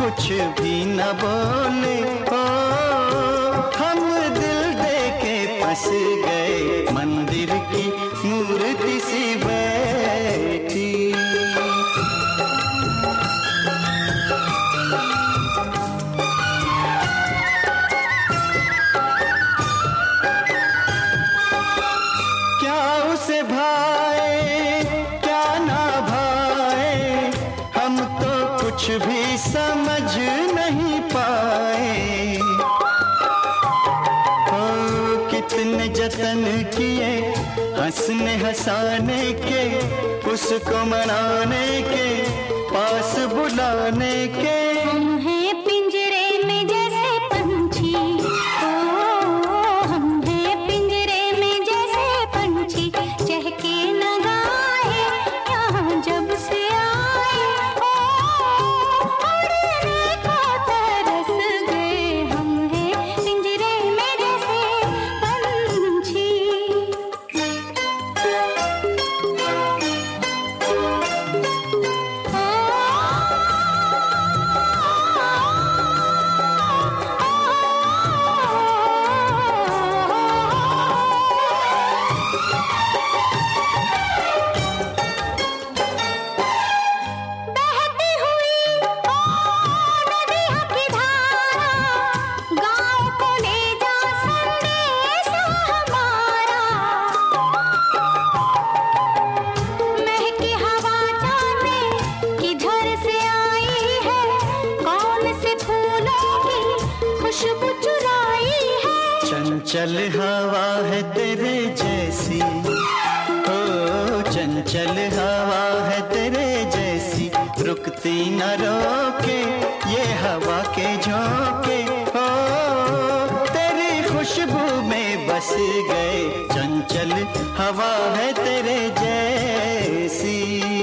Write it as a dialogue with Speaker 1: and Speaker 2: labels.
Speaker 1: कुछ भी न बोले। ओ हम दिल दे के फंस गए, मंदिर की मूर्ति सी बैठी। क्या उसे भाए क्या ना भाए, हम तो कुछ भी समझ नहीं पाए। ओ कितने जतन किए हंसने हंसाने के, उसको मनाने के, पास बुलाने के।
Speaker 2: हम हैं पिंजरे में जैसे पंछी, ओ हम हैं पिंजरे में जैसे पंछी, चहके न गाए यहाँ जब से आए। ओ उड़ने को तरस गए, हम हैं पिंजरे में जैसे पंछी। बहती हुई नदियों की धारा, गाँव को ले जा संदेश हमारा। महकी हवा जाने किधर से आई है, कौन से फूलों की खुशबू चुराई है।
Speaker 1: चंचल हवा है तेरे जैसी, ओ चंचल हवा है तेरे जैसी, रुकती न रोके ये हवा के झोंके। ओ तेरी खुशबू में बस गए, चंचल हवा है तेरे जैसी।